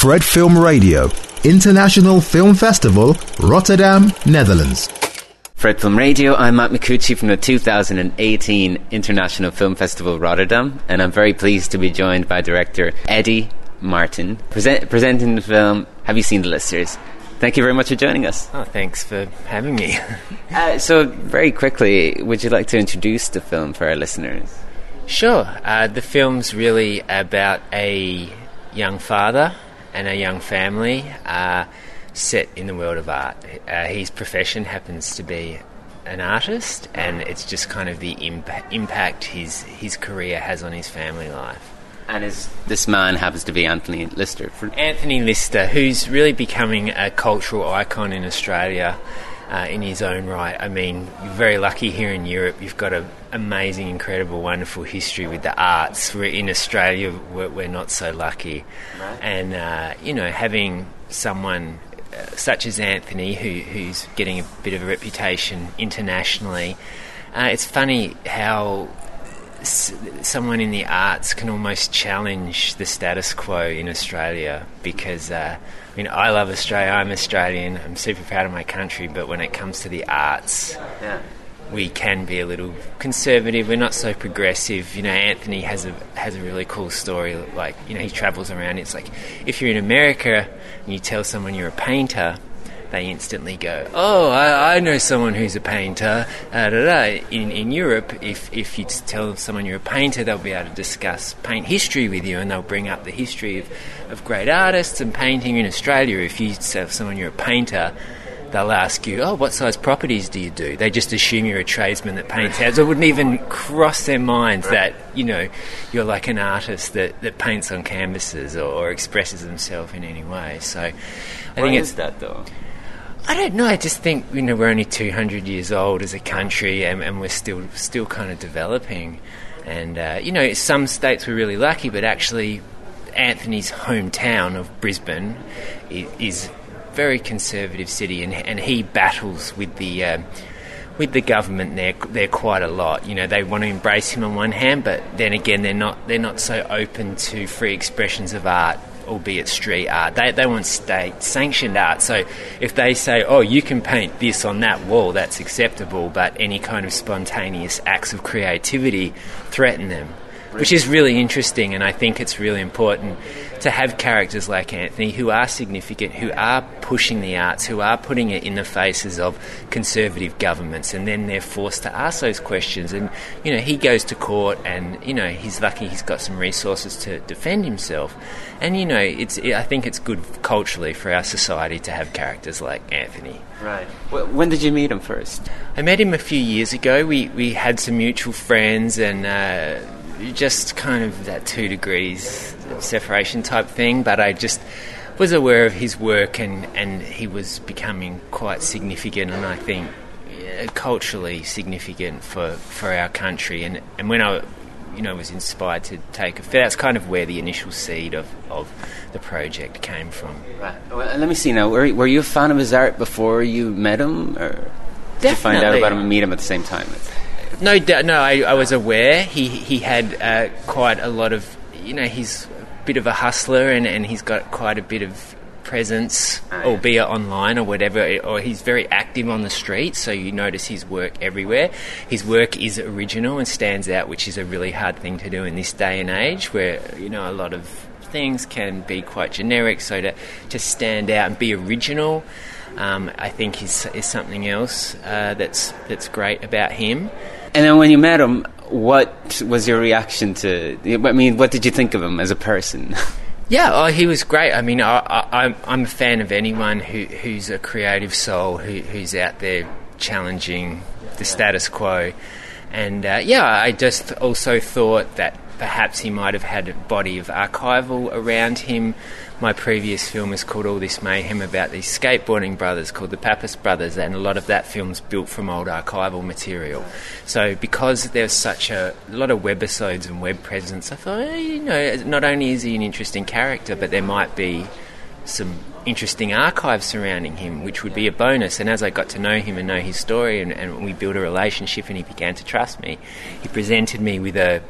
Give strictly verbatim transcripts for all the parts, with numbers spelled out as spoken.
Fred Film Radio, International Film Festival, Rotterdam, Netherlands. Fred Film Radio, I'm Matt Micucci from the two thousand eighteen International Film Festival, Rotterdam, and I'm very pleased to be joined by director Eddie Martin, present, presenting the film Have You Seen the Listers? Thank you very much for joining us. Oh, thanks for having me. uh, so, very quickly, would you like to introduce the film for our listeners? Sure. Uh, the film's really about a young father and a young family uh, set in the world of art. Uh, his profession happens to be an artist, and it's just kind of the imp- impact his, his career has on his family life. And is this man happens to be Anthony Lister. Anthony Lister, who's really becoming a cultural icon in Australia uh, in his own right. I mean, you're very lucky here in Europe. You've got an amazing, incredible, wonderful history with the arts. We're in Australia, we're, we're not so lucky. Right. And, uh, you know, having someone uh, such as Anthony, who, who's getting a bit of a reputation internationally, uh, it's funny how someone in the arts can almost challenge the status quo in Australia, because uh, I mean, I love Australia, I'm Australian, I'm super proud of my country, but when it comes to the arts, yeah. we can be a little conservative, we're not so progressive. You know, Anthony has a has a really cool story, like, you know, he travels around. It's like, if you're in America and you tell someone you're a painter, they instantly go, oh, I, I know someone who's a painter. Uh, da, da. In, in Europe, if, if you tell someone you're a painter, they'll be able to discuss paint history with you, and they'll bring up the history of, of great artists and painting in Australia. If you tell someone you're a painter, they'll ask you, oh, what size properties do you do? They just assume you're a tradesman that paints houses. It wouldn't even cross their minds that, you know, you're like an artist that, that paints on canvases or, or expresses himself in any way. So I Why think is it's that, though? I don't know. I just think, you know, we're only two hundred years old as a country, and, and we're still still kind of developing. And, uh, you know, some states were really lucky, but actually Anthony's hometown of Brisbane is, is a very conservative city, and, and he battles with the uh, with the government there there quite a lot. You know, they want to embrace him on one hand, but then again, they're not they're not so open to free expressions of art, albeit street art. They they want state-sanctioned art. So if they say, oh, you can paint this on that wall, that's acceptable, but any kind of spontaneous acts of creativity threaten them, which is really interesting. And I think it's really important to have characters like Anthony who are significant, who are pushing the arts, who are putting it in the faces of conservative governments, and then they're forced to ask those questions. And, you know, he goes to court, and, you know, he's lucky he's got some resources to defend himself. And, you know, it's I think it's good culturally for our society to have characters like Anthony. Right. Well, when did you meet him first? I met him a few years ago. We, we had some mutual friends, and uh, just kind of that two degrees separation type thing, but I just was aware of his work, and, and he was becoming quite significant, and I think uh, culturally significant for, for our country. And, and when I, you know, was inspired to take a that's kind of where the initial seed of, of the project came from. Right. Well, let me see now. Were, were you a fan of his art before you met him, or did Definitely. you find out about him and meet him at the same time? No, no, I, I was aware. He he had uh, quite a lot of, you know, he's a bit of a hustler, and, and he's got quite a bit of presence, oh, yeah. albeit online or whatever, or he's very active on the street, so you notice his work everywhere. His work is original and stands out, which is a really hard thing to do in this day and age, where, you know, a lot of things can be quite generic, so to, to stand out and be original, um, I think is, is something else uh, that's that's great about him. And then when you met him, what was your reaction to... I mean, what did you think of him as a person? Yeah, oh, he was great. I mean, I, I, I'm, I'm a fan of anyone who, who's a creative soul, who, who's out there challenging the status quo. And, uh, yeah, I just also thought that perhaps he might have had a body of archival around him. My previous film is called All This Mayhem, about these skateboarding brothers called the Pappas Brothers, and a lot of that film's built from old archival material. So because there's such a, a lot of webisodes and web presence, I thought, eh, you know, not only is he an interesting character, but there might be some interesting archives surrounding him, which would be a bonus. And as I got to know him and know his story, and, and we built a relationship, and he began to trust me, he presented me with a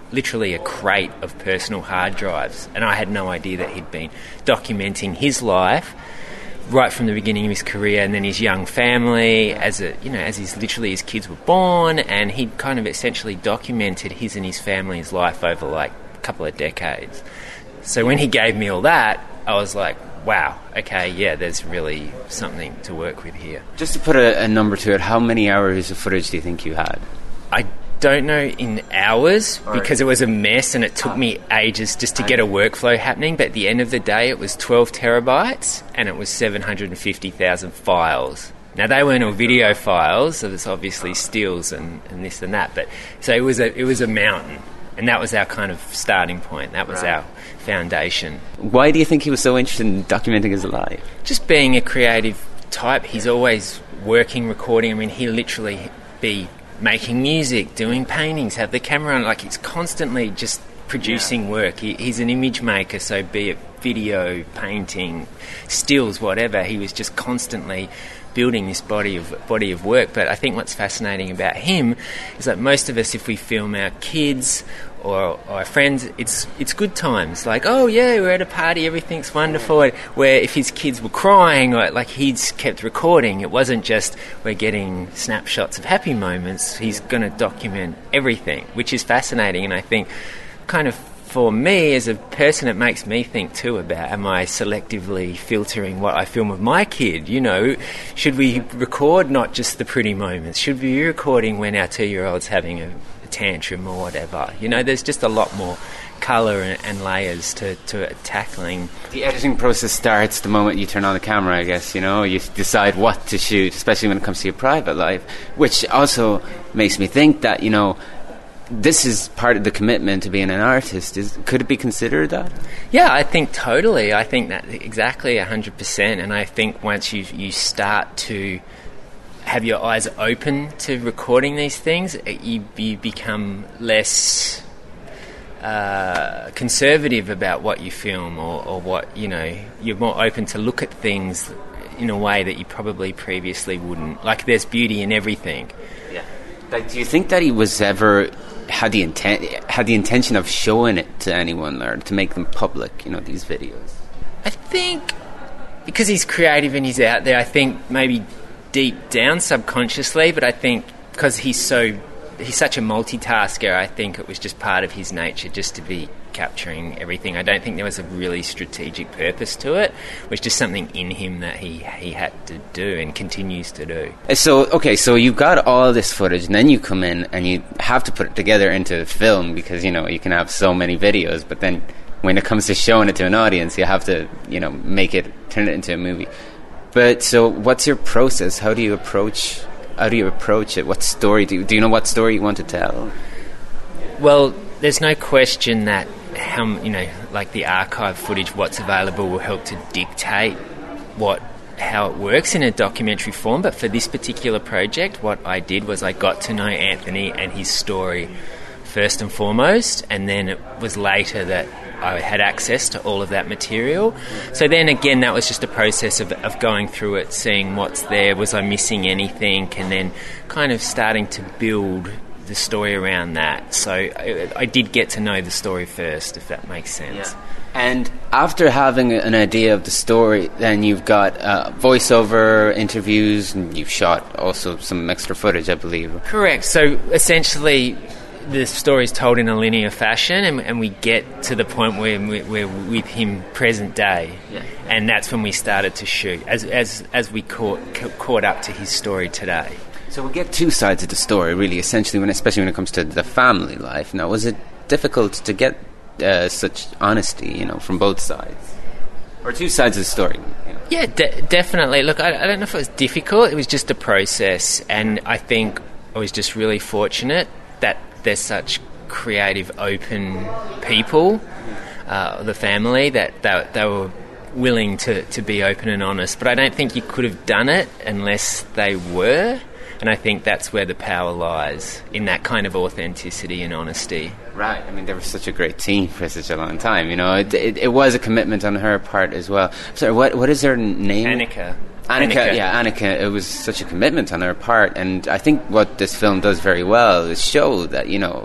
literally a crate of personal hard drives, and I had no idea that he'd been documenting his life right from the beginning of his career, and then his young family, as a you know, as his literally his kids were born, and he'd kind of essentially documented his and his family's life over like a couple of decades. So when he gave me all that, I was like, wow, okay, yeah, there's really something to work with here. Just to put a, a number to it, how many hours of footage do you think you had? I don't know in hours, because it was a mess and it took me ages just to get a workflow happening, but at the end of the day it was twelve terabytes and it was seven hundred fifty thousand files. Now they weren't all video files, so there's obviously stills and, and this and that, but so it was a it was a mountain, and that was our kind of starting point. That was right. our foundation. Why do you think he was so interested in documenting his life? Just being a creative type. He's always working, recording. I mean, he'll literally be making music, doing paintings, have the camera on, like he's constantly just producing yeah. work. He, he's an image maker, so be it video, painting, stills, whatever, he was just constantly building this body of body of work. But I think what's fascinating about him is that most of us, if we film our kids or, or our friends, it's it's good times. Like, oh yeah, we're at a party, everything's wonderful. Where if his kids were crying, or like he's kept recording, it wasn't just we're getting snapshots of happy moments. He's going to document everything, which is fascinating. And I think kind of for me as a person, it makes me think too about, am I selectively filtering what I film of my kid? You know, should we record not just the pretty moments? Should we be recording when our two-year-old's having a, a tantrum or whatever? You know, there's just a lot more colour and, and layers to, to tackling. The editing process starts the moment you turn on the camera, I guess, you know, you decide what to shoot, especially when it comes to your private life, which also makes me think that, you know, this is part of the commitment to being an artist. Is could it be considered that? Yeah, I think totally. I think that exactly one hundred percent. And I think once you you start to have your eyes open to recording these things, you, you become less uh, conservative about what you film, or, or what, you know, you're more open to look at things in a way that you probably previously wouldn't. Like, there's beauty in everything. Yeah. Like, do you think that he was ever had the intent had the intention of showing it to anyone, or to make them public, you know, these videos? I think because he's creative and he's out there, I think maybe deep down subconsciously, but I think because he's so he's such a multitasker, I think it was just part of his nature just to be capturing everything. I don't think there was a really strategic purpose to it. It was just something in him that he, he had to do and continues to do. So, okay, so you've got all this footage, and then you come in and you have to put it together into film, because, you know, you can have so many videos, but then when it comes to showing it to an audience, you have to, you know, make it, turn it into a movie. But so what's your process? How do you approach how do you approach it? What story do you, do you know what story you want to tell? Well, there's no question that how, you know, like the archive footage, what's available will help to dictate what how it works in a documentary form. But for this particular project, what I did was I got to know Anthony and his story first and foremost, and then it was later that I had access to all of that material. So then again, that was just a process of, of going through it, seeing what's there, was I missing anything, and then kind of starting to build the story around that. So I, I did get to know the story first, if that makes sense. Yeah. And after having an idea of the story, then you've got uh, voiceover interviews, and you've shot also some extra footage, I believe. Correct. So essentially, the story is told in a linear fashion, and, and we get to the point where we, we're with him present day, yeah. And that's when we started to shoot, as as as we caught caught up to his story today. So we get two sides of the story, really, essentially, when especially when it comes to the family life. Now, was it difficult to get uh, such honesty, you know, from both sides, or two sides of the story? You know? Yeah, de- definitely. Look, I, I don't know if it was difficult. It was just a process, and I think I was just really fortunate that they're such creative, open people, uh, the family, that they, they were willing to, to be open and honest. But I don't think you could have done it unless they were. And I think that's where the power lies, in that kind of authenticity and honesty. Right. I mean, they were such a great team for such a long time. You know, it, it, it was a commitment on her part as well. Sorry, what what is her name? Annika. Annika, Annika. yeah, Annika. It was such a commitment on her part, and I think what this film does very well is show that, you know,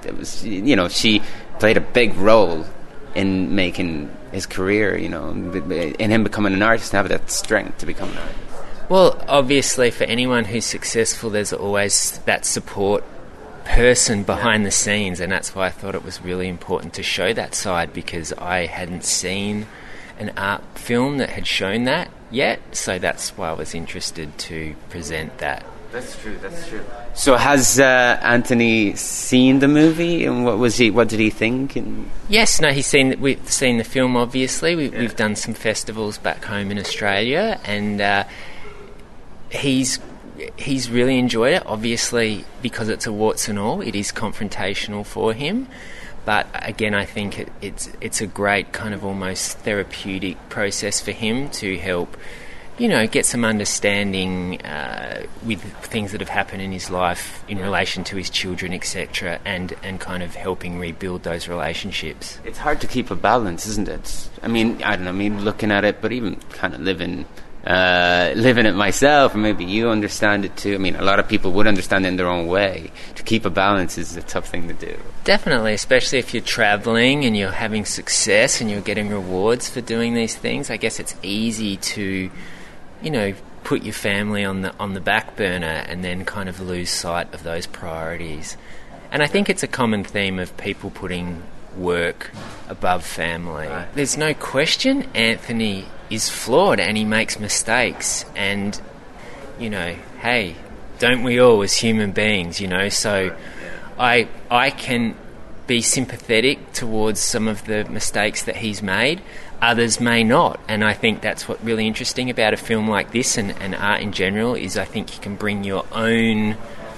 It was, you know, she played a big role in making his career, you know, in him becoming an artist and having that strength to become an artist. Well, obviously, for anyone who's successful, there's always that support person behind the scenes, and that's why I thought it was really important to show that side, because I hadn't seen an art film that had shown that yet, so that's why I was interested to present that. That's true, that's true. So has uh, Anthony seen the movie, and what was he? What did he think? And yes, no, he's seen. We've seen the film. Obviously, we, yeah. we've done some festivals back home in Australia, and uh, he's he's really enjoyed it. Obviously, because it's a warts and all, it is confrontational for him. But again, I think it, it's it's a great kind of almost therapeutic process for him to help, you know, get some understanding uh, with things that have happened in his life in relation to his children, et cetera, and, and kind of helping rebuild those relationships. It's hard to keep a balance, isn't it? I mean, I don't know, I mean, looking at it, but even kind of living uh, living it myself, and maybe you understand it too. I mean, a lot of people would understand it in their own way. To keep a balance is a tough thing to do. Definitely, especially if you're travelling and you're having success and you're getting rewards for doing these things. I guess it's easy to, you know, put your family on the on the back burner and then kind of lose sight of those priorities. And I think it's a common theme of people putting work above family. Right. There's no question Anthony is flawed and he makes mistakes, and, you know, hey, don't we all as human beings, you know? So I I can be sympathetic towards some of the mistakes that he's made. Others may not, and I think that's what's really interesting about a film like this, and, and art in general, is I think you can bring your own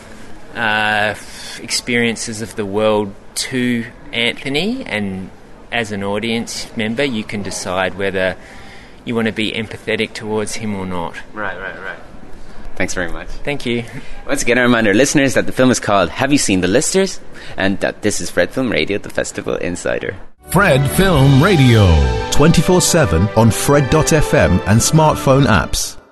uh, experiences of the world to Anthony, and as an audience member you can decide whether you want to be empathetic towards him or not. Right, right, right. Thanks very much. Thank you. Once again, I remind our listeners that the film is called Have You Seen the Listers? And that this is Fred Film Radio, the Festival Insider. Fred Film Radio. twenty-four seven on Fred dot f m and smartphone apps.